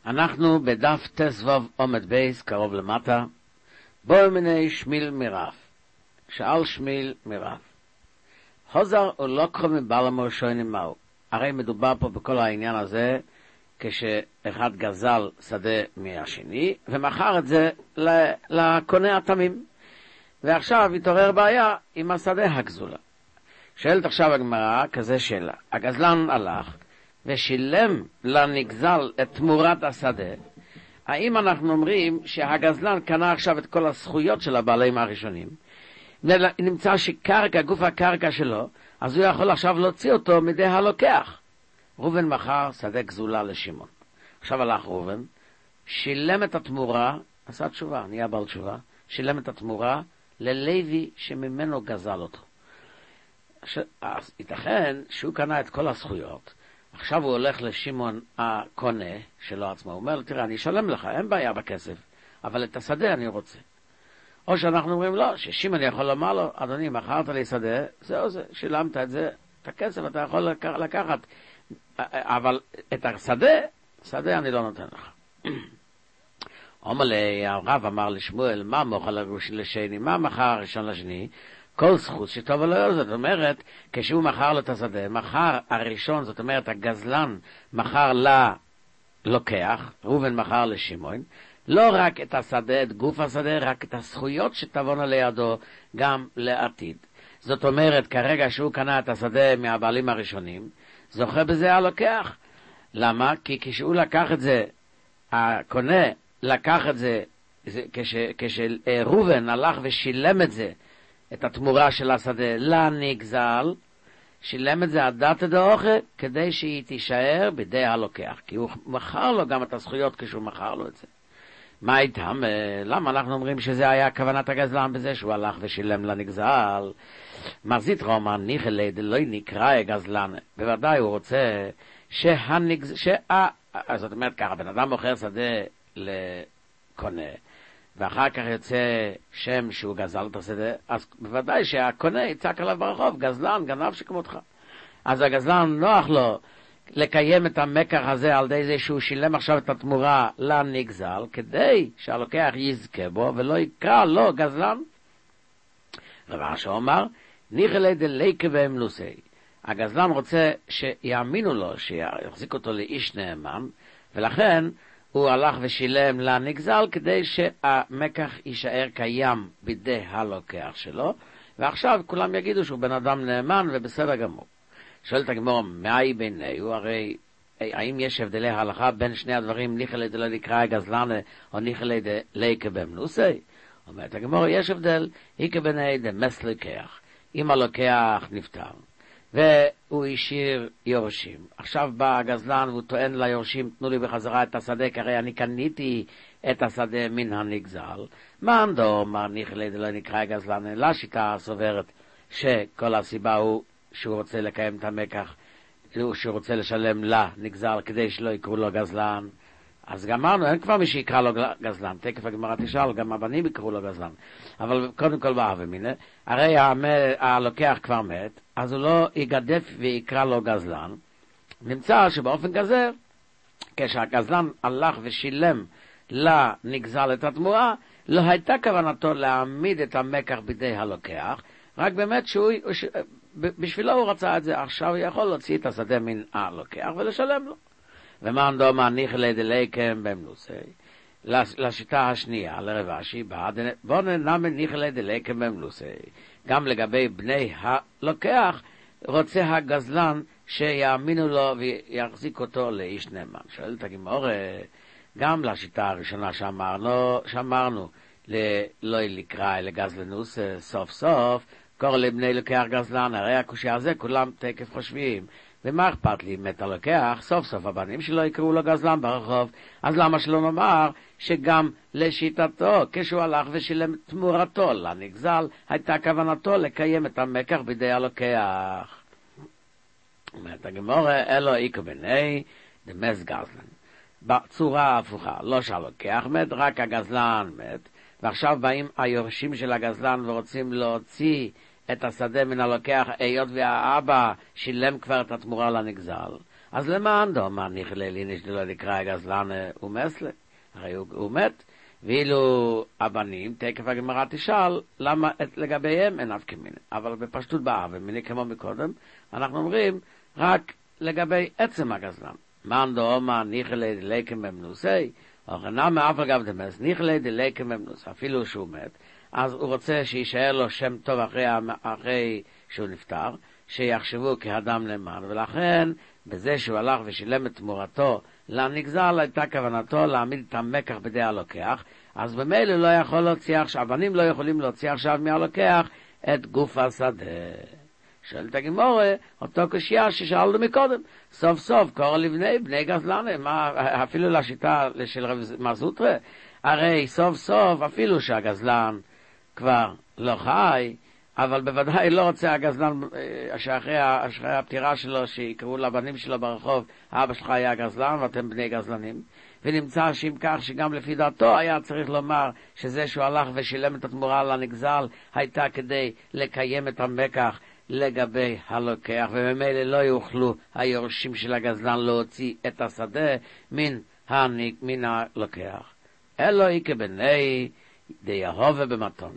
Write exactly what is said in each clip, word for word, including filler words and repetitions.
אנחנו בדף תסבוב עומד בייס, קרוב למטה. בואו מיני שמיל מרף. שאל שמיל מרף. חוזר או לא קרוב מבעל המורשוינים מהו. הרי מדובר פה בכל העניין הזה, כשאחד גזל שדה מהשני, ומכר את זה לקונה התמים. ועכשיו התעורר בעיה עם השדה הגזולה. שואלת עכשיו הגמרא כזה שאלה. הגזלן הלך ושילם לנגזל את תמורת השדה. האם אנחנו אומרים שהגזלן קנה עכשיו את כל הזכויות של הבעלים הראשונים? נמצא שקרקע, גוף הקרקע שלו, אז הוא יכול עכשיו להוציא אותו מידי הלוקח. ראובן מכר שדה גזולה לשמעון. עכשיו הלך ראובן, שילם את התמורה, עשה תשובה, נהיה בעל תשובה, שילם את התמורה ללוי שממנו גזל אותו. אז ייתכן שהוא קנה את כל הזכויות, עכשיו הוא הולך לשמעון הקונה שלו עצמו, הוא אומר לו, תראה, אני אשלם לך, אין בעיה בכסף, אבל את השדה אני רוצה. או שאנחנו אומרים לו, ששמעון יכול לומר לו, אדוני, מכרת לי שדה, זהו זה, שילמת את זה, את הכסף אתה יכול לקחת, אבל את השדה, שדה אני לא נותן לך. אומר לי, הרב אמר לשמואל, מה מוכר לשני, מה מכר הראשון לשני? כל זכות שטוב עליו, זאת אומרת, כשהוא מכר לו את השדה, מכר הראשון, זאת אומרת, הגזלן מכר ללוקח, ראובן מכר לשמעון, לא רק את השדה, את גוף השדה, רק את הזכויות שתבואנה לידו גם לעתיד. זאת אומרת, כרגע שהוא קנה את השדה מהבעלים הראשונים, זוכה בזה הלוקח. למה? כי כשהוא לקח את זה, הקונה לקח את זה, כשראובן הלך ושילם את זה, את התמורה של השדה לנגזל, שילם את זה עדת דאוכה, כדי שהיא תישאר בידי הלוקח, כי הוא מכר לו גם את הזכויות כשהוא מכר לו את זה. מה איתם? למה אנחנו אומרים שזה היה כוונת הגזלן בזה שהוא הלך ושילם לנגזל? מרזית רומא ניחלה דלא נקרא גזלן, בוודאי הוא רוצה שהנגזל, שה... זאת אומרת ככה, בן אדם מוכר שדה לקונה, ואחר כך יוצא שם שהוא גזל את השדה, אז בוודאי שהקונה יצעק עליו ברחוב, גזלן, גנב שכמותך. אז הגזלן נוח לו לקיים את המקח הזה על די זה שהוא שילם עכשיו את התמורה לנגזל, כדי שהלוקח יזכה בו ולא יקרא לו גזלן. רבא שאומר, ניחלה דליקה באמנוסי. הגזלן רוצה שיאמינו לו, שיחזיק אותו לאיש נאמן, ולכן הוא הלך ושילם לנגזל כדי שהמקח יישאר קיים בידי הלוקח שלו, ועכשיו כולם יגידו שהוא בן אדם נאמן ובסדר גמור. שואלת הגמרא, מאי ביניהו? הרי האם יש הבדלי הלכה בין שני הדברים, ניחלה דלא נקרא גזלן או ניחלה דליקה באמנוסי? אומרת הגמרא, יש הבדל, איקה ביני דמס לוקח. אם הלוקח נפטר והוא השאיר יורשים, עכשיו בא הגזלן והוא טוען ליורשים, תנו לי בחזרה את השדה, כי הרי אני קניתי את השדה מן הנגזל. מה עמדו? מה ניחלה דלא נקרא גזלן? לשיטה סוברת שכל הסיבה הוא שהוא רוצה לקיים את המקח, שהוא רוצה לשלם לנגזל כדי שלא יקראו לו גזלן. אז גמרנו, אין כבר מי שיקרא לו גזלן, תקף הגמרא תשאל, גם הבנים יקראו לו גזלן. אבל קודם כל באה ומינה, הרי הלוקח כבר מת, אז הוא לא יגדף ויקרא לו גזלן. נמצא שבאופן כזה, כשהגזלן הלך ושילם לנגזל את התמורה, לא הייתה כוונתו להעמיד את המקח בידי הלוקח, רק באמת שהוא, בשבילו הוא רצה את זה, עכשיו הוא יכול להוציא את השדה מן הלוקח ולשלם לו. ומה נדומה ניחלה דליקה באמנוסי? לשיטה השנייה, לרבשי, בוא ננמי ניחלה דליקה באמנוסי. גם לגבי בני הלוקח, רוצה הגזלן שיאמינו לו ויחזיק אותו לאיש נאמן. שואלת הגמרא, גם לשיטה הראשונה שאמרנו, שאמרנו לא לקרא לגזלנוס סוף סוף, קורא לבני לוקח גזלן, הרי הקושי הזה כולם תקף חושבים. ומה אכפת לי, מת הלוקח, סוף סוף הבנים שלו יקראו לו גזלן ברחוב, אז למה שלא נאמר שגם לשיטתו, כשהוא הלך ושילם תמורתו לנגזל, הייתה כוונתו לקיים את המקח בידי הלוקח. אומרת הגמרא, אלו איקה ביני דמס גזלן. בצורה ההפוכה, לא שהלוקח מת, רק הגזלן מת, ועכשיו באים היורשים של הגזלן ורוצים להוציא את השדה מן הלוקח, היות והאבא שילם כבר את התמורה לנגזל. אז למען דומה ניחלה ליניש דלא נקרא גזלן ומסלה, הרי הוא, הוא מת, ואילו הבנים, תקף הגמרא תשאל, למה לגביהם אין אף כמיני, אבל בפשטות באב ומיני כמו מקודם, אנחנו אומרים רק לגבי עצם הגזלן. מען דומה ניחלה דלקם במנוסי, או חנם מאף אגב דמס, ניחלה דלקם במנוס, אפילו שהוא מת, אז הוא רוצה שישאר לו שם טוב אחרי, אחרי שהוא נפטר, שיחשבו כאדם נאמן, ולכן בזה שהוא הלך ושילם את תמורתו לנגזל, הייתה כוונתו להעמיד את המקח בידי הלוקח, אז במילא לא יכול להוציא עכשיו, הבנים לא יכולים להוציא עכשיו מהלוקח את גוף השדה. שואלת הגמרא, אותו קושיה ששאלנו מקודם, סוף סוף קורא לבני בני גזלן, מה, אפילו לשיטה של רב מזוטרה, הרי סוף סוף אפילו שהגזלן כבר לא חי, אבל בוודאי לא רוצה הגזלן שאחרי הפטירה שלו שיקראו לבנים שלו ברחוב, אבא שלך היה גזלן ואתם בני גזלנים, ונמצא שאם כך שגם לפי דעתו היה צריך לומר שזה שהוא הלך ושילם את התמורה לנגזל הייתה כדי לקיים את המקח לגבי הלוקח, וממילא לא יוכלו היורשים של הגזלן להוציא את השדה מן, הניק, מן הלוקח. אלו היא כבני די יהובה במתונה.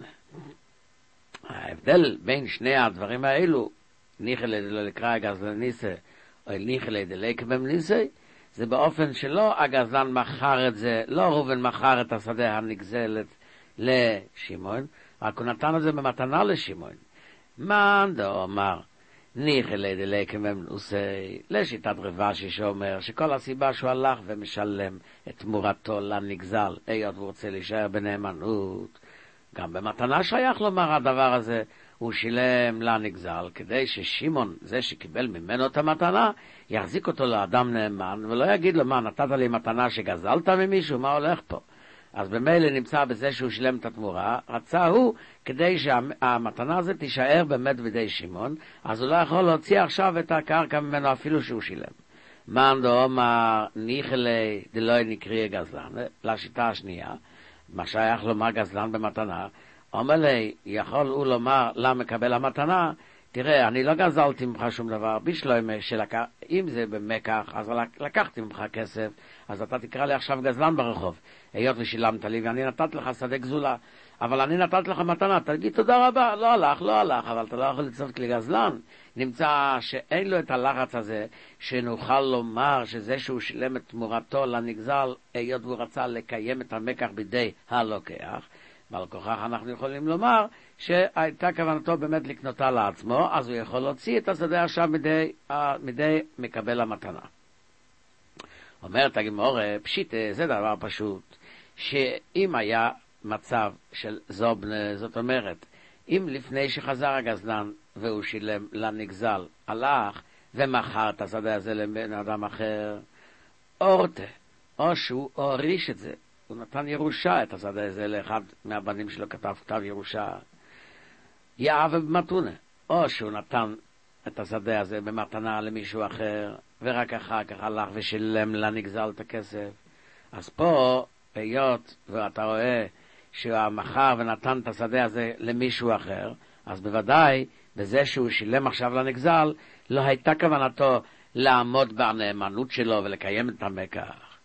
ההבדל בין שני הדברים האלו, ניחלה דלא לקרא גזלניסה, או ניחלה דלקה במניסה, זה באופן שלא הגזלן מכר את זה, לא ראובן מכר את השדה הנגזלת לשמעון, רק הוא נתן את זה במתנה לשמעון. מאן דאמר ניחלה דלקה במניסה, לשיטת רבשי שאומר שכל הסיבה שהוא הלך ומשלם את תמורתו לנגזל, היות הוא רוצה להישאר בנאמנות, גם במתנה שייך לומר הדבר הזה, הוא שילם לנגזל, כדי ששימון, זה שקיבל ממנו את המתנה, יחזיק אותו לאדם נאמן, ולא יגיד לו, מה, נתת לי מתנה שגזלת ממישהו, מה הולך פה? אז במילא נמצא בזה שהוא שילם את התמורה, רצה הוא, כדי שהמתנה הזאת תישאר באמת בידי שימון, אז הוא לא יכול להוציא עכשיו את הקרקע ממנו אפילו שהוא שילם. מאן דאמר ניחלה דלא נקרא גזלן, לשיטה השנייה, מה שייך לומר גזלן במתנה, אומר לי, יכול הוא לומר למקבל המתנה, תראה, אני לא גזלתי ממך שום דבר, בשלומה שלקח, אם זה במקח, אז לקחתי ממך כסף, אז אתה תקרא לי עכשיו גזלן ברחוב, היות ושילמת לי, ואני נתת לך שדה גזולה, אבל אני נתת לך מתנה, תגיד תודה רבה, לא הלך, לא הלך, אבל אתה לא יכול לצוות לי גזלן. נמצא שאין לו את הלחץ הזה, שנוכל לומר שזה שהוא שילם את תמורתו לנגזל, היות והוא רצה לקיים את המקח בידי הלוקח, ועל כוכך אנחנו יכולים לומר שהייתה כוונתו באמת לקנותה לעצמו, אז הוא יכול להוציא את השדה עכשיו מדי, מדי מקבל המתנה. אומרת הגמרא, פשיט, זה דבר פשוט, שאם היה מצב של זובנה, זאת אומרת, אם לפני שחזר הגזלן והוא שילם לנגזל, הלך ומכר את השדה הזה לבן אדם אחר, אורתה, או שהוא הוריש את זה, הוא נתן ירושה את השדה הזה לאחד מהבנים שלו, כתב כתב ירושה, יאהב במתונה, או שהוא נתן את השדה הזה במתנה למישהו אחר, ורק אחר כך הלך ושילם לנגזל את הכסף. אז פה, היות ואתה רואה שהמחר ונתן את השדה הזה למישהו אחר, אז בוודאי בזה שהוא שילם עכשיו לנגזל, לא הייתה כוונתו לעמוד בנאמנות שלו ולקיים את המקח.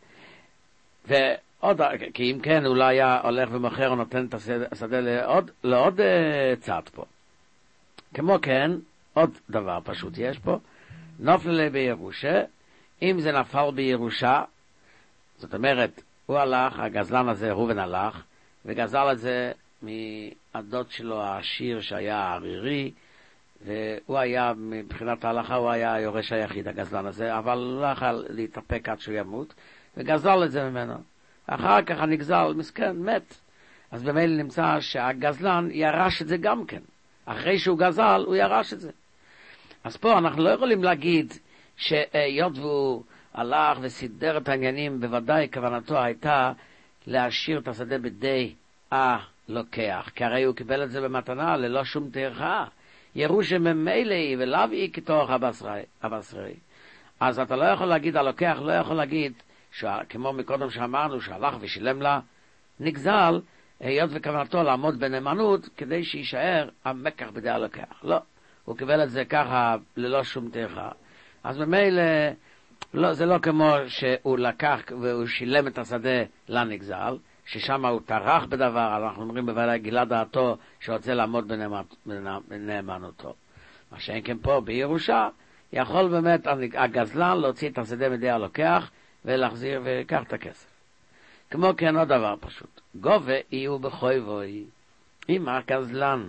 ועוד, כי אם כן, הוא לא היה הולך ומוכר או נותן את השדה לעוד, לעוד uh, צד פה. כמו כן, עוד דבר פשוט יש פה, נופל לי בירושה, אם זה נפל בירושה, זאת אומרת, הוא הלך, הגזלן הזה, ראובן הלך, וגזל את זה מהדוד שלו העשיר שהיה הערירי, והוא היה, מבחינת ההלכה, הוא היה היורש היחיד, הגזלן הזה, אבל לא יכול להתאפק עד שהוא ימות, וגזל את זה ממנו. אחר כך הנגזל, מסכן, מת. אז במילא נמצא שהגזלן ירש את זה גם כן. אחרי שהוא גזל, הוא ירש את זה. אז פה אנחנו לא יכולים להגיד שהיות והוא הלך וסידר את העניינים, בוודאי כוונתו הייתה להשאיר את השדה בידי הלוקח, כי הרי הוא קיבל את זה במתנה ללא שום טרחה. ירושה ממילא ולאו היא כתוך הבשרי, הבשרי. אז אתה לא יכול להגיד, הלוקח לא יכול להגיד, כמו מקודם שאמרנו, שהלך ושילם לה נגזל, היות וכוונתו לעמוד בנאמנות, כדי שישאר המקח בידי הלוקח. לא, הוא קיבל את זה ככה ללא שום טרחה. אז ממילא לא, זה לא כמו שהוא לקח והוא שילם את השדה לנגזל, ששם הוא טרח בדבר, אנחנו אומרים בוודאי גילה דעתו שרוצה לעמוד בנאמנותו. מה שאין כן פה בירושה, יכול באמת הגזלן להוציא את השדה מידי הלוקח ולהחזיר ויקח את הכסף. כמו כן עוד דבר פשוט, גובה יהיו בחויבוי. אם הגזלן,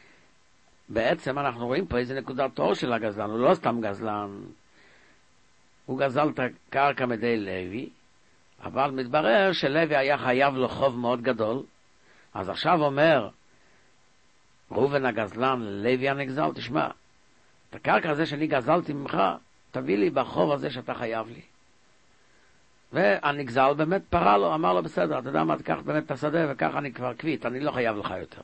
בעצם אנחנו רואים פה איזה נקודת אור של הגזלן, הוא לא סתם גזלן, הוא גזל את הקרקע מידי לוי, אבל מתברר שלוי היה חייב לו חוב מאוד גדול, אז עכשיו אומר ראובן הגזלן ללוי הנגזל, תשמע, את הקרקע הזה שאני גזלתי ממך, תביא לי בחוב הזה שאתה חייב לי. והנגזל באמת פרה לו, אמר לו בסדר, אתה יודע מה, תקח באמת את השדה וככה אני כבר קווית, אני לא חייב לך יותר.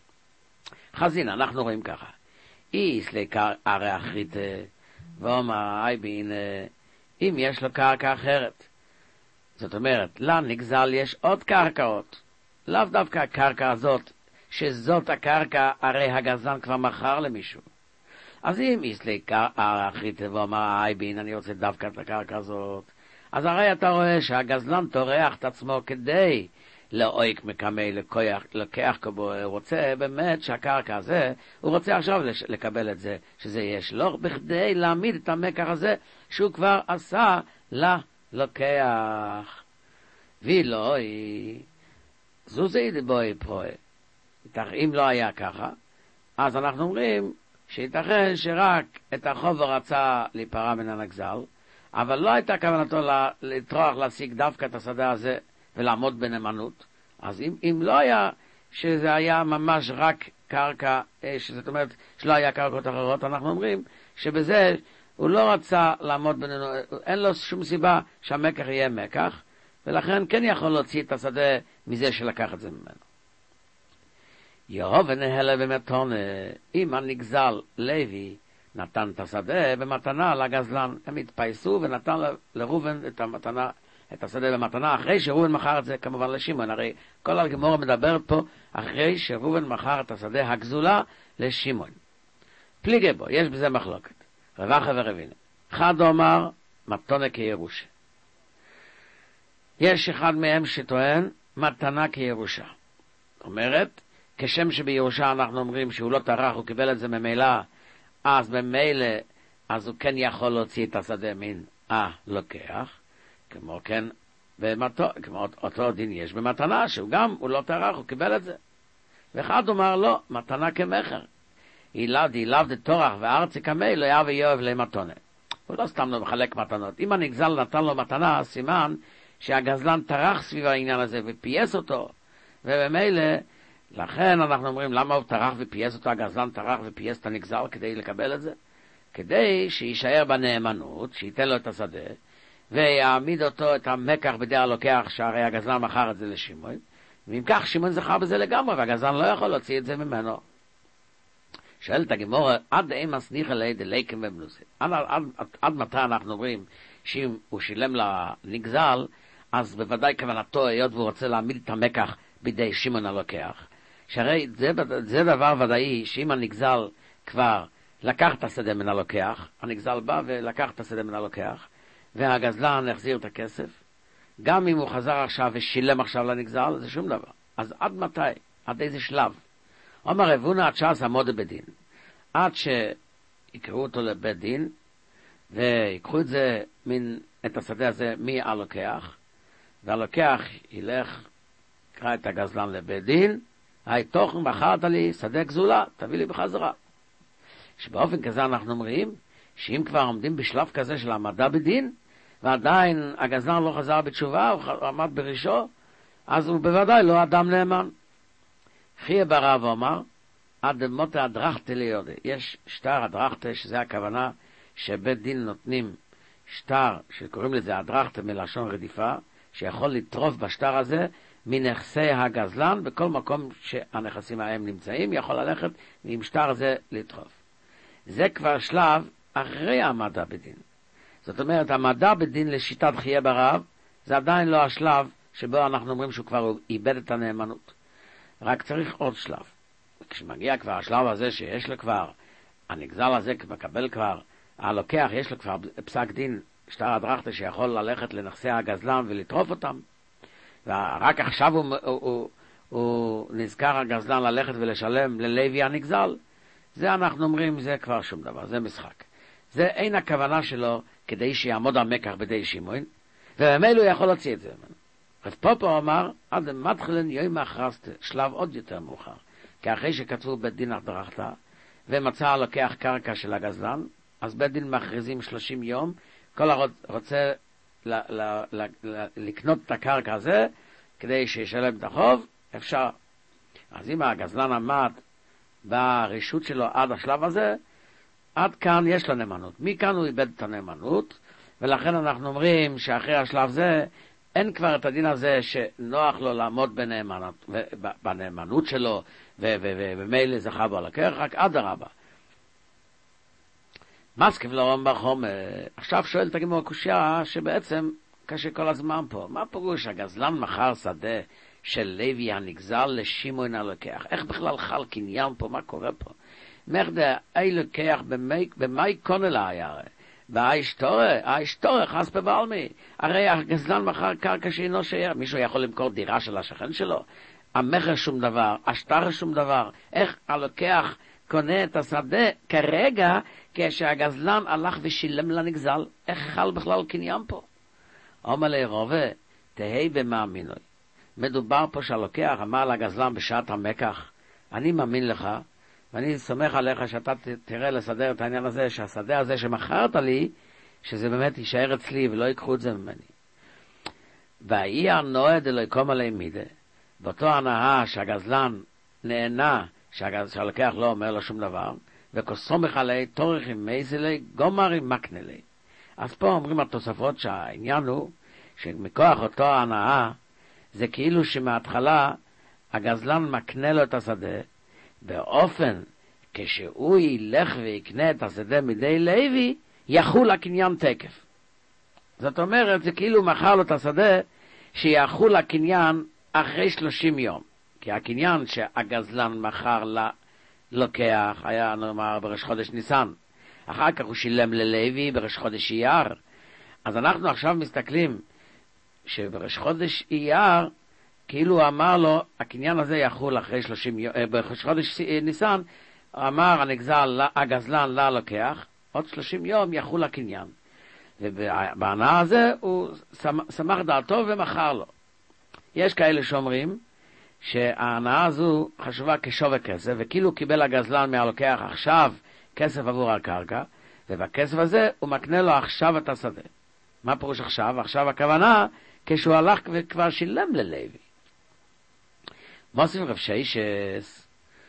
חזין, אנחנו רואים ככה, איס לקר הרי אחרית ואומר אי בין, אם יש לו קרקע אחרת, זאת אומרת, לנגזל יש עוד קרקעות, לאו דווקא הקרקע הזאת, שזאת הקרקע, הרי הגזלן כבר מכר למישהו. אז אם איסלי אחרית ואומר אי בין, אני רוצה דווקא את הקרקע הזאת, אז הרי אתה רואה שהגזלן תורח את עצמו כדי לאויק מקמי לקוח, לקח כבו, הוא רוצה באמת שהקרקע הזה, הוא רוצה עכשיו לקבל את זה, שזה יש לו, בכדי להעמיד את המקח הזה, שהוא כבר עשה ללוקח. ואלוהי, זו זה ידבוי פרועה. אם לא היה ככה, אז אנחנו אומרים שיתכן שרק את החוב רצה להיפרע מן הנגזל, אבל לא הייתה כוונתו לטרוח להשיג דווקא את השדה הזה ולעמוד בנאמנות. אז אם, אם לא היה, שזה היה ממש רק קרקע, שזאת אומרת שלא היה קרקעות אחרות, אנחנו אומרים שבזה הוא לא רצה לעמוד בנאמנות, אין לו שום סיבה שהמקח יהיה מקח, ולכן כן יכול להוציא את השדה מזה שלקח את זה ממנו. יהוב ונהלה במתונה, אם הנגזל לוי נתן את השדה במתנה לגזלן, הם התפייסו ונתן לראובן את המתנה, את השדה במתנה, אחרי שראובן מכר את זה כמובן לשמעון. הרי כל הגמרא מדברת פה אחרי שראובן מכר את השדה הגזולה לשמעון. פליגי בו, יש בזה מחלוקת, רבחה ורבינה. אחד אומר מתונה כירושה, יש אחד מהם שטוען מתנה כירושה. זאת אומרת, כשם שבירושה אנחנו אומרים שהוא לא טרח, הוא קיבל את זה ממילא, אז במילא, אז הוא כן יכול להוציא את השדה מן הלוקח, כמו כן, במתו, כמו אותו דין יש במתנה, שהוא גם, הוא לא טרח, הוא קיבל את זה. ואחד אומר לא, מתנה כמחר. אילד, אילב דתורח וארצי כמי, לא יאו ויואב למתונה. הוא לא סתם לא מחלק מתנות. אם הנגזל נתן לו מתנה, סימן שהגזלן טרח סביב העניין הזה ופייס אותו, ובמילא, לכן אנחנו אומרים למה הוא טרח ופייס אותו, הגזלן טרח ופייס את הנגזל כדי לקבל את זה, כדי שישאר בנאמנות, שייתן לו את השדה, ויעמיד אותו את המקח בידי הלוקח, שהרי הגזלן מכר את זה לשמעון, ואם כך שמעון זכר בזה לגמרי, והגזלן לא יכול להוציא את זה ממנו. שואלת הגמרא, עד אין מסניחה ליד לייקם ומנוסה. עד, עד, עד, עד מתי אנחנו אומרים שאם הוא שילם לנגזל, אז בוודאי כוונתו, היות והוא רוצה להעמיד את המקח בידי שמעון הלוקח. שהרי זה, זה דבר ודאי, שאם הנגזל כבר לקח את השדה מן הלוקח, הנגזל בא ולקח את השדה מן הלוקח, והגזלן החזיר את הכסף, גם אם הוא חזר עכשיו ושילם עכשיו לנגזל, זה שום דבר. אז עד מתי? עד איזה שלב? אומר רבונה עד שעס עמוד בדין, עד שיקראו אותו לבית דין, ויקחו את זה, מן, את השדה הזה מהלוקח, והלוקח ילך, קרא את הגזלן לבית דין, היי תוכן בחרת לי שדה גזולה, תביא לי בחזרה. שבאופן כזה אנחנו אומרים, שאם כבר עומדים בשלב כזה של העמדה בדין, ועדיין הגזלן לא חזר בתשובה, הוא עמד בראשו, אז הוא בוודאי לא אדם נאמן. חיה ברב אומר, עד מותה הדרכתה ליודה. יש שטר הדרכתה, שזה הכוונה שבית דין נותנים שטר, שקוראים לזה הדרכתה מלשון רדיפה, שיכול לטרוף בשטר הזה מנכסי הגזלן, בכל מקום שהנכסים ההם נמצאים, יכול ללכת עם שטר הזה לטרוף. זה כבר שלב אחרי העמדה בדין. זאת אומרת, העמדה בדין לשיטת חיה ברב, זה עדיין לא השלב שבו אנחנו אומרים שהוא כבר איבד את הנאמנות. רק צריך עוד שלב. כשמגיע כבר השלב הזה שיש לו כבר, הנגזל הזה מקבל כבר, הלוקח יש לו כבר פסק דין שטר הדרכתה שיכול ללכת לנכסי הגזלן ולטרוף אותם, ורק עכשיו הוא, הוא, הוא, הוא נזכר הגזלן ללכת ולשלם ללוי הנגזל, זה אנחנו אומרים, זה כבר שום דבר, זה משחק. זה אין הכוונה שלו כדי שיעמוד המקח בידי שמעון, ובמילא הוא יכול להוציא את זה. רב פופו אמר, עד מתחילן יום אחרסת, שלב עוד יותר מאוחר, כי אחרי שכתבו בית דין הדרכתה, ומצא הלוקח קרקע של הגזלן, אז בית דין מכריזים שלושים יום, כל הרוצה ל- ל- ל- ל- לקנות את הקרקע הזה, כדי שישלם את החוב, אפשר. אז אם הגזלן עמד ברשות שלו עד השלב הזה, עד כאן יש לו נאמנות. מכאן הוא איבד את הנאמנות, ולכן אנחנו אומרים שאחרי השלב זה, אין כבר את הדין הזה שנוח לו לעמוד בנאמנות, בנאמנות שלו, ומילא זכה בו לקח, רק עד הרבה. מסקב לרום בחום, עכשיו שואל את הגימור הקושיה, שבעצם קשה כל הזמן פה. מה פירוש הגזלן מכר שדה של לוי הנגזל לשמעון הלוקח? איך בכלל חל קניין פה? מה קורה פה? מחדה, אי לוקח במאי קונלה היה, והאישתורה, האישתורה חס בבעלמי. הרי הגזלן מכר קרקע שאינו שייר. מישהו יכול למכור דירה של השכן שלו? המחר שום דבר, השטר שום דבר. איך הלוקח קונה את השדה כרגע, כשהגזלן הלך ושילם לנגזל? איך חל בכלל קניין פה? אומר לי רובה, תהי במאמינוי. מדובר פה שהלוקח אמר לגזלן בשעת המקח, אני מאמין לך, ואני סומך עליך שאתה תראה לסדר את העניין הזה, שהשדה הזה שמכרת לי, שזה באמת יישאר אצלי ולא ייקחו את זה ממני. והאי הנועד אלוהי קום עלי מידה, באותו הנאה שהגזלן נהנה, שהלוקח לא אומר לו שום דבר, וכוסומך עלי תורך עם מייזלי, גומר עם מקנלי. אז פה אומרים התוספות שהעניין הוא, שמכוח אותו ההנאה, זה כאילו שמההתחלה הגזלן מקנה לו את השדה, באופן כשהוא ילך ויקנה את השדה מידי לוי, יחול הקניין תקף. זאת אומרת, זה כאילו מכר לו את השדה, שיחול הקניין אחרי שלושים יום. כי הקניין שהגזלן מכר ללוקח, היה נאמר בראש חודש ניסן. אחר כך הוא שילם ללוי בראש חודש אייר. אז אנחנו עכשיו מסתכלים, שבראש חודש אייר, כאילו הוא אמר לו, הקניין הזה יחול אחרי שלושים יום, בראש חודש ניסן, אמר הנגזל, הגזלן ללוקח, עוד שלושים יום יחול הקניין. ובהנאה הזה הוא שמח דעתו ומכר לו. יש כאלה שאומרים שההנאה הזו חשובה כשווה כסף, וכאילו קיבל הגזלן מהלוקח עכשיו כסף עבור הקרקע, ובכסף הזה הוא מקנה לו עכשיו את השדה. מה פירוש עכשיו? עכשיו הכוונה כשהוא הלך וכבר שילם ללוי. מוסיף רב שיישס,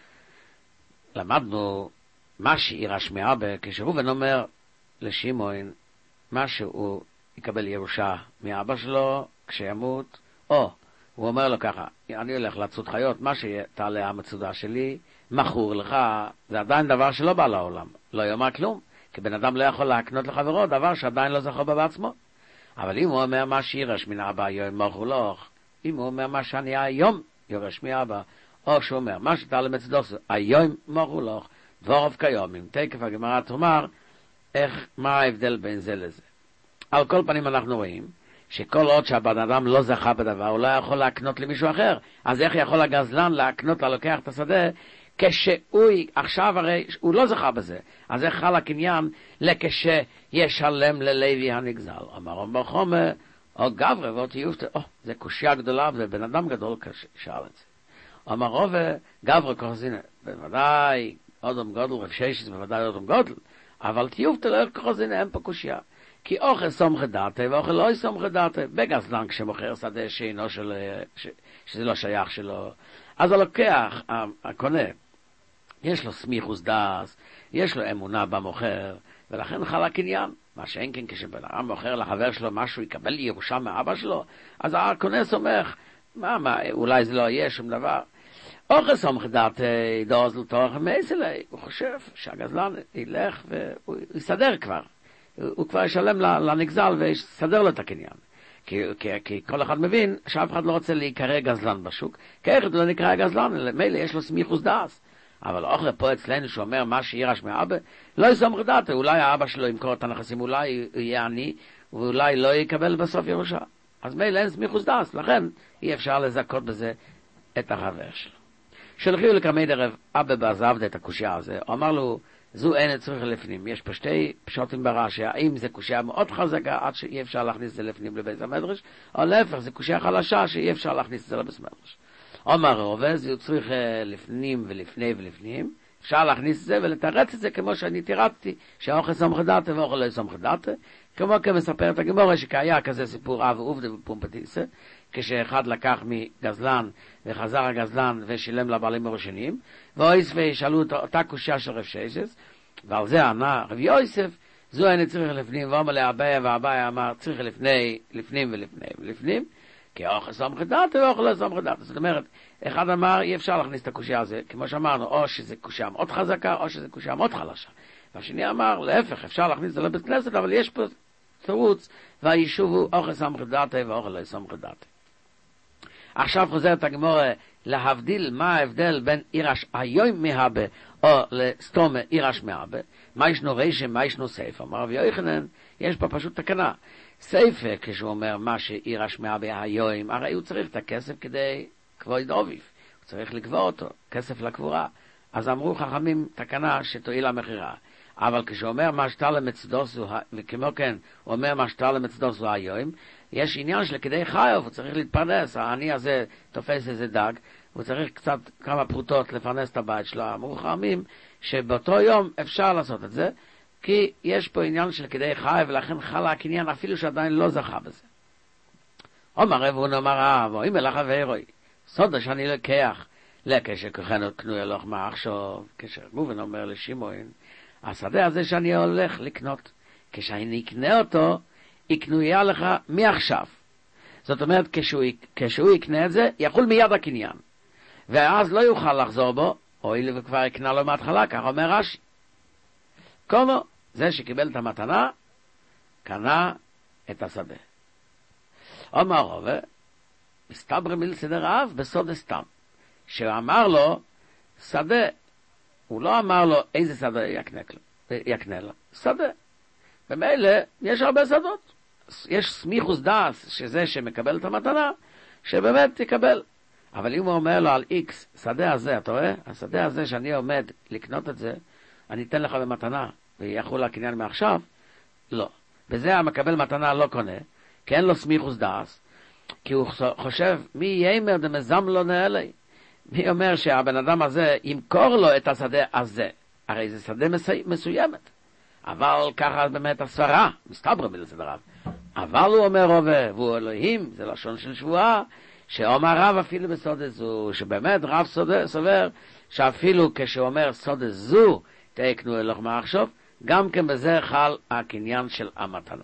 למדנו מה שעיר השמיעה כשהוא אומר לשמעון, מה שהוא יקבל ירושה מאבא שלו כשימות, או הוא אומר לו ככה, אני הולך לצוד חיות, מה שתעלה המצודה שלי, מכור לך, זה עדיין דבר שלא בא לעולם, לא יאמר כלום, כי בן אדם לא יכול להקנות לחברו דבר שעדיין לא זכור בה בעצמו. אבל אם הוא אומר מה שירש מן אבא יום מכור לך, אם הוא אומר מה שאני היום יורש מאבא, או שהוא אומר מה שתעלה מצדוסו, היום מכור לך, דבורוב כיומים, תקף הגמרא תאמר, איך, מה ההבדל בין זה לזה? על כל פנים אנחנו רואים, שכל עוד שהבן אדם לא זכה בדבר, הוא לא יכול להקנות למישהו אחר. אז איך יכול הגזלן להקנות ללוקח את השדה, כשהוא, עכשיו הרי, הוא לא זכה בזה. אז איך חל הקניין לכשישלם ללוי הנגזל? אמר רב חומר, או גברי ואותי יופתא, או, זה קושיה גדולה, ובן אדם גדול שאל את זה. אמר רב, גברי כוחזינה, בוודאי, אודם גודל, רב שיישס, בוודאי אודם גודל, אבל תיופתא לא כוחזינה, אין פה קושיה. כי אוכל סומכי דעתה ואוכל לא סומכי דעתה. בגזלן כשמוכר שדה שאינו של, ש, שזה לא שייך שלו, אז הלוקח, הקונה, יש לו סמיכוס דעס, יש לו אמונה במוכר, ולכן חל הקניין. מה שאין כן כשבן אדם מוכר לחבר שלו משהו, יקבל ירושה מאבא שלו, אז הקונה סומך, מה, מה, אולי זה לא יהיה שום דבר. אוכל סומכי דעתה, דוז לתוך מייסלי, הוא חושב שהגזלן ילך והוא יסדר כבר. הוא כבר ישלם לנגזל ויסדר לו את הקניין. כי, כי, כי כל אחד מבין שאף אחד לא רוצה להיקרא גזלן בשוק, כי אחד לא נקרא גזלן, מילא יש לו סמיכוס דעס. אבל אוכל פה אצלנו שאומר מה שירש מאבא, לא יסומך דעתה, אולי האבא שלו ימכור את הנכסים, אולי הוא יהיה עני, ואולי לא יקבל בסוף ירושה. אז מילא אין סמיכוס דאס, לכן אי אפשר לזכות בזה את החבר שלו. שלחיו לקרמי דרב אבא בעזבד את הקושיה הזה, הוא אמר לו, זו אין צריך לפנים. יש פה שתי פשוטים ברש"י, האם זה קושיה מאוד חזקה עד שאי אפשר להכניס את זה לפנים לבית המדרש, או להפך, זה קושיה חלשה שאי אפשר להכניס את זה לבית המדרש. אומר רובה, זה צריך לפנים ולפני ולפנים, אפשר להכניס את זה ולתרץ את זה כמו שאני תירצתי, שהאוכל סומך דעתה ואוכל לא סומך דעתה, כמו כמספר את הגמורה שהיה כזה סיפור אב ועובדה בפומפטיסה, כשאחד לקח מגזלן וחזר הגזלן ושילם לבעלים הראשונים, ואויס וישאלו אותה קושיה של רב ששס, ועל זה ענה רב יוסף, זו אני צריך לפנים, ואומר לאביה ואביה אמר צריך לפני, לפנים ולפני ולפנים, כי האוכל סומך דעתה ואוכל לא סומך דעתה. זאת אומרת, אחד אמר אי אפשר להכניס את הקושיה הזה, כמו שאמרנו, או שזה קושיה מאוד חזקה או שזה קושיה מאוד חלשה. והשני אמר, להפך, אפשר להכניס את זה לבית כנסת, אבל יש פה תירוץ, והיישוב הוא אוכל סומך דעתה ואוכל לא סומך דעתה. עכשיו חוזרת הגמורה להבדיל מה ההבדל בין אירש היום מהבה או לסתום אירש מהבה. מה ישנו רשם, מה ישנו סייפה. אמר רבי יוחנן, יש פה פשוט תקנה. סייפה, כשהוא אומר מה שאירש מהבה היום, הרי הוא צריך את הכסף כדי כבוד אוביב. הוא צריך לקבוע אותו, כסף לקבורה. אז אמרו חכמים תקנה שתועיל המחירה. אבל כשהוא אומר מה שטר למצדוסו, וכמו כן הוא אומר מה שטר למצדוסו היום, יש עניין של כדי חיוב, הוא צריך להתפרנס, העני הזה תופס איזה דג, הוא צריך קצת כמה פרוטות לפרנס את הבית שלו. אמרו חכמים שבאותו יום אפשר לעשות את זה, כי יש פה עניין של כדי חיוב, ולכן חלה הקניין אפילו שעדיין לא זכה בזה. אומר רב הונא אמר רב, אם אלך ואירוי, סודה שאני לקח, לכשכוחנו קנו אלוך מה עכשיו, כשמובן אומר לשמעון, השדה הזה שאני הולך לקנות, כשאני אקנה אותו, יקנויה לך מעכשיו. זאת אומרת, כשהוא, כשהוא יקנה את זה, יחול מיד הקניין. ואז לא יוכל לחזור בו, אוי וכבר יקנה לו מההתחלה, כך אומר רש"י. כמו זה שקיבל את המתנה, קנה את השדה. אומר רובה, מסתבר מיל סדר אב בסוד סתם. שהוא אמר לו, שדה, הוא לא אמר לו איזה שדה יקנה, יקנה לו. שדה. במילא יש הרבה שדות. יש סמיכוס דאס, שזה שמקבל את המתנה, שבאמת תקבל. אבל אם הוא אומר לו על איקס, שדה הזה, אתה רואה? השדה הזה שאני עומד לקנות את זה, אני אתן לך במתנה, ויחול הקניין מעכשיו, לא. בזה המקבל מתנה לא קונה, כי אין לו סמיכוס דאס, כי הוא חושב, מי יימר דמזם לא נעלי? מי אומר שהבן אדם הזה ימכור לו את השדה הזה? הרי זה שדה מסוימת. אבל ככה באמת הסברה, מסתבר מלסדר רב. אבל הוא אומר רובה, והוא אלוהים, זה לשון של שבועה, שאומר רב אפילו בסודה זו, שבאמת רב סודה, סובר, שאפילו כשהוא אומר סודה זו, תקנו אלוך מעכשיו, גם כן בזה חל הקניין של המתנה.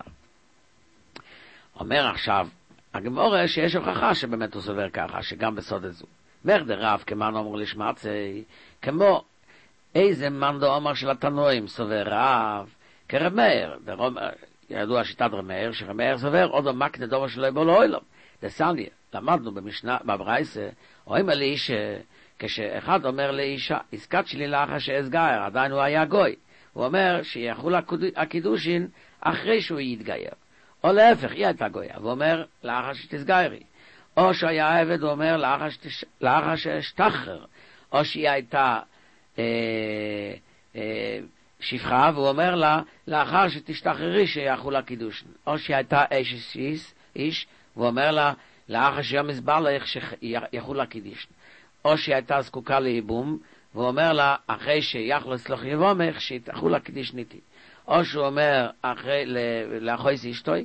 אומר עכשיו, הגמורה שיש הוכחה שבאמת הוא סובר ככה, שגם בסודה זו. מרדר רב, כמן אומר לשמצי, כמו איזה מאן דאמר של התנועים סובר רב, כרב מאיר, ידוע שיטת רב מאיר, שרב מאיר סובר עוד המקנה דובר שלו יבוא לעולם. דסניה, למדנו במשנה, בברייסה, רואים על איש, כשאחד אומר לאישה, עסקת שלי לאחר שאסגייר, עדיין הוא היה גוי. הוא אומר שיחול הקידושין אחרי שהוא יתגייר. או להפך, היא הייתה גויה, והוא אומר לאחר שתסגיירי. או שהיה עבד, הוא אומר לאחר, שתש... לאחר שתשתחרר. או שהיא הייתה אה, אה, שפחה, והוא אומר לה לאחר שתשתחררי שיחול הקידושין. או שהיא הייתה איש איש, איש והוא אומר לה לאחר שיום מסבר לך שיחול הקידושין. או שהיא הייתה זקוקה לייבום, והוא אומר לה אחרי שיחול אצלך יבומך שיחול הקידושין איתי. או שהוא אומר אחרי לאחויס אשתוי,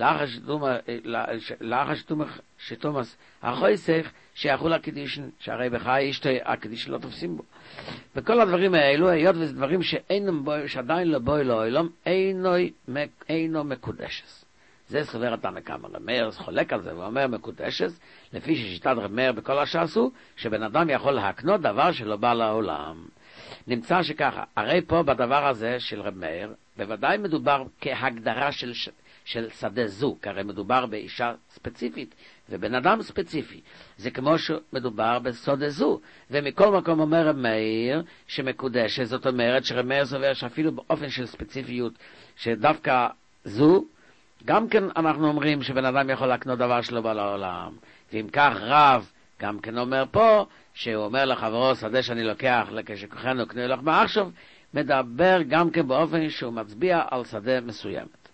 לאחר שתומס אחויסך שיחול הקידושין, שהרי בחי אשתוי הקידושין לא תופסים בו. וכל הדברים האלו, היות וזה דברים שעדיין לא בוי לעולם, אינו מקודשס. זה סובר התנא קמא. רב מאיר חולק על זה ואומר מקודשס, לפי ששיטת רב מאיר בכל השעשו, שבן אדם יכול להקנות דבר שלא בא לעולם. נמצא שככה, הרי פה בדבר הזה של רב מאיר, בוודאי מדובר כהגדרה של, של שדה זו, כי הרי מדובר באישה ספציפית ובן אדם ספציפי. זה כמו שמדובר בסודה זו, ומכל מקום אומר רב מאיר שמקודש, זאת אומרת שרב מאיר סובר שאפילו באופן של ספציפיות, שדווקא זו, גם כן אנחנו אומרים שבן אדם יכול לקנות דבר שלו בעולם, ואם כך רב גם כן אומר פה, שהוא אומר לחברו, שדה שאני לוקח, כשכוחנו קנה לך מעכשיו, מדבר גם כן באופן שהוא מצביע על שדה מסוימת.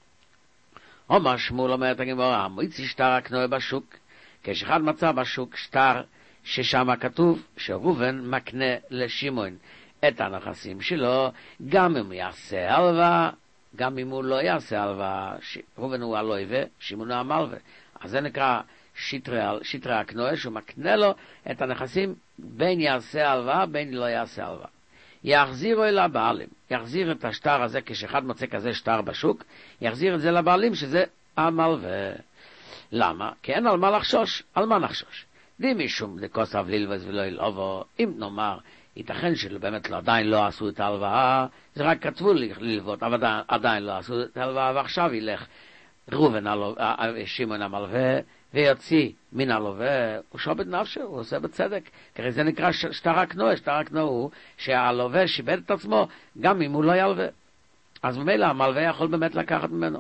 אומר שמואל אומר את הגמרא, מוציא שטר הקנוה בשוק, כשאחד מצא בשוק שטר ששם כתוב שראובן מקנה לשמעון את הנכסים שלו, גם אם הוא יעשה הלוואה, גם אם הוא לא יעשה הלוואה, ראובן הוא הלווה, שמעון הוא המלווה. אז זה נקרא שטרי הקנוה, שהוא מקנה לו את הנכסים בין יעשה הלוואה, בין לא יעשה הלוואה. יחזירו אל הבעלים, יחזיר את השטר הזה, כשאחד מוצא כזה שטר בשוק, יחזיר את זה לבעלים, שזה המלווה. למה? כי אין על מה לחשוש, על מה נחשוש? די משום לכוס אבלילבס ולא ילובו, אם נאמר, ייתכן שבאמת לא, עדיין לא עשו את ההלוואה, זה רק כתבו ללוות, אבל עדיין, עדיין לא עשו את ההלוואה, ועכשיו ילך ראובן, שמעון המלווה, ויוציא מן הלווה, הוא שובד נפשו, הוא עושה בצדק. כי זה נקרא שטר הקנוה, שטר הקנוה הוא שהלווה שיבד את עצמו, גם אם הוא לא ילווה. אז ממילא המלווה יכול באמת לקחת ממנו.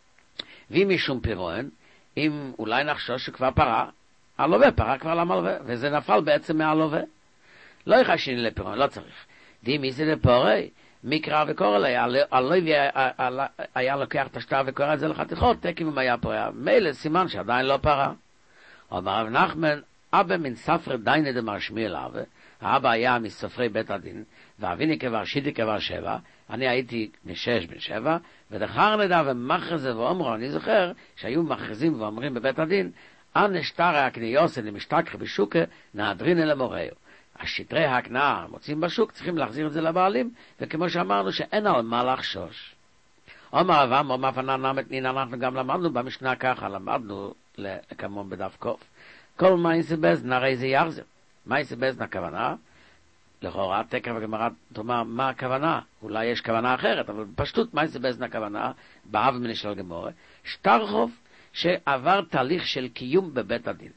ואם משום פירון, אם אולי נחשוש שכבר פרה, הלווה פרה כבר למלווה, וזה נפל בעצם מהלווה. לא יחשיני לפירון, לא צריך. די מי זה לפורי? מקרא וקורא לי, הלווה היה לוקח את השטר וקורא את זה לחתיכות, תקים אם היה פרה. מילא סימן שעדיין לא פרה. אומר רב נחמן, אבא מן ספר דיינה דמר שמיאל אבא, האבא היה מספרי בית הדין, ואביני כבר שיטי כבר שבע, אני הייתי משש בן שבע, ודחר נדע ומחרזה ואומרו, אני זוכר שהיו מחרזים ואומרים בבית הדין, אנא שטר הקניוס למשתכר בשוקה, נעדרין אל המוראו. השטרי ההקנאה מוצאים בשוק, צריכים להחזיר את זה לבעלים, וכמו שאמרנו שאין על מה לחשוש. אומר אבם, אומר פנן נמת נין, אנחנו גם למדנו במשנה ככה, למדנו כמון בדף קוף. כל מייסה בזן, הרי זה יחזר. מייסה בזן הכוונה, לכאורה תקר וגמרא תאמר מה הכוונה, אולי יש כוונה אחרת, אבל פשטות מייסה בזן הכוונה, באב מני של גמורה, שטר חוב שעבר תהליך של קיום בבית הדין.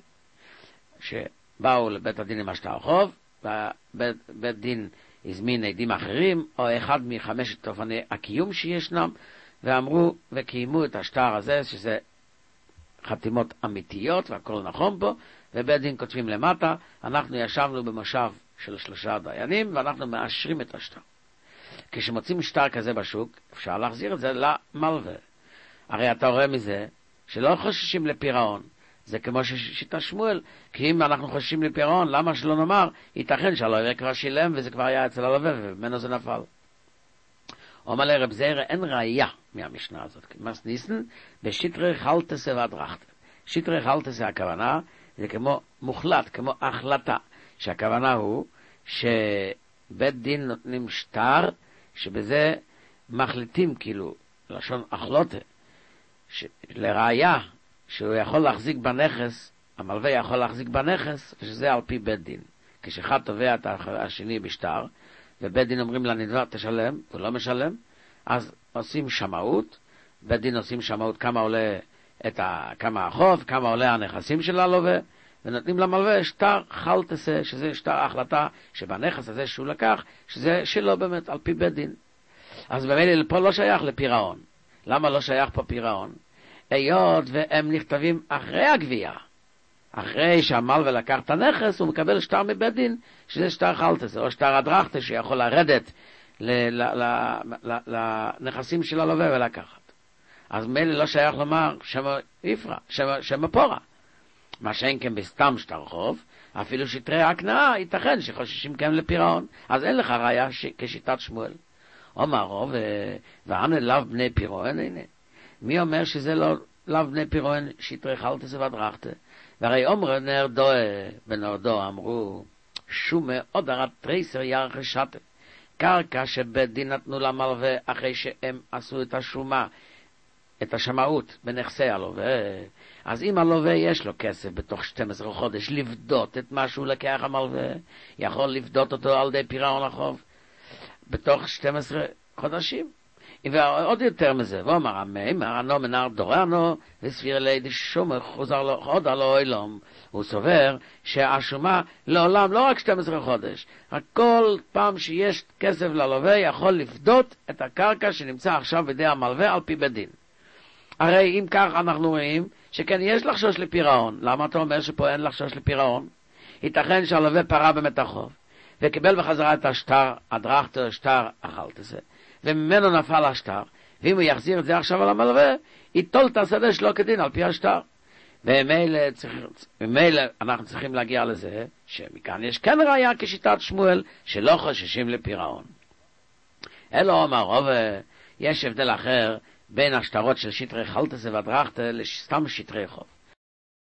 שבאו לבית הדין עם השטר חוב, ובית בית דין הזמין עדים אחרים, או אחד מחמשת אופני הקיום שישנם, ואמרו וקיימו את השטר הזה, שזה חתימות אמיתיות, והכל נכון פה, ובית דין כותבים למטה, אנחנו ישבנו במושב של שלושה דיינים, ואנחנו מאשרים את השטר. כשמוצאים שטר כזה בשוק, אפשר להחזיר את זה למלווה. הרי אתה רואה מזה, שלא חוששים לפירעון, זה כמו ששיטה שמואל, כי אם אנחנו חוששים לפירעון, למה שלא נאמר, ייתכן שהלווה כבר שילם, וזה כבר היה אצל הלווה, וממנו זה נפל. אומר לרב זעירא, אין ראייה מהמשנה הזאת. מס ניסן, בשיטרי חלטסה והדרכתא. שיטרי חלטסה הכוונה, זה כמו מוחלט, כמו החלטה, שהכוונה הוא שבית דין נותנים שטר, שבזה מחליטים כאילו, לשון החלוטה, לראייה, שהוא יכול להחזיק בנכס, המלווה יכול להחזיק בנכס, ושזה על פי בית דין. כשאחד תובע את השני בשטר, ובית דין אומרים לנדבר תשלם, הוא לא משלם, אז עושים שמאות, בית דין עושים שמאות כמה עולה את ה, כמה החוב, כמה עולה הנכסים של הלווה, ונותנים למלווה שטר חלטסה, שזה שטר ההחלטה שבנכס הזה שהוא לקח, שזה שלו באמת על פי בית דין. אז במילא פה לא שייך לפירעון. למה לא שייך פה פירעון? היות והם נכתבים אחרי הגבייה, אחרי שהמלווה לקח את הנכס, הוא מקבל שטר מבית דין, שזה שטר חלטסה, או שטר הדרכתא, שיכול לרדת לנכסים של הלווה ולקחת. אז מילא לא שייך לומר שמה יפרע, שמה, שמה פורה. מה שאין כן בסתם שטר חוב, אפילו שטרי ההקנאה, ייתכן שחוששים כן לפירעון. אז אין לך ראיה ש... כשיטת שמואל. אומר רוב, ואנה לאו בני פירעון, הנה. מי אומר שזה לא לאו בני פירעון, שטרי חלטסה והדרכתא? והרי אומר נרדו, בנרדו אמרו, שומה עוד הרת טרייסר ירחשתה. קרקע שבית דין נתנו למלווה אחרי שהם עשו את השומה, את השמאות בנכסי הלווה. אז אם הלווה יש לו כסף בתוך שנים עשר חודש לבדות את מה שהוא לקח המלווה, יכול לבדות אותו על די פירעון החוב בתוך שנים עשר חודשים. ועוד יותר מזה, ואומר המאמר, אנו מנהר דורנו, וסביר לידי שומר חוזר לו עוד על האוילום. הוא סובר שהשומה לעולם לא רק שנים עשר חודש, רק כל פעם שיש כסף ללווה יכול לפדות את הקרקע שנמצא עכשיו בידי המלווה על פי בית דין. הרי אם כך אנחנו רואים שכן יש לחשוש לפירעון. למה אתה אומר שפה אין לחשוש לפירעון? ייתכן שהלווה פרע באמת החוב, וקיבל בחזרה את השטר, הדרכת השטר, אכלת זה, וממנו נפל השטר, ואם הוא יחזיר את זה עכשיו על המלווה, ייטול את השדה שלו כדין על פי השטר. וממילא צריך, ממילא אנחנו צריכים להגיע לזה, שמכאן יש כן ראיה כשיטת שמואל, שלא חוששים לפירעון. אלו אומר רוב, יש הבדל אחר בין השטרות של שטרי חלטסה והדרכת לסתם שטרי חוב.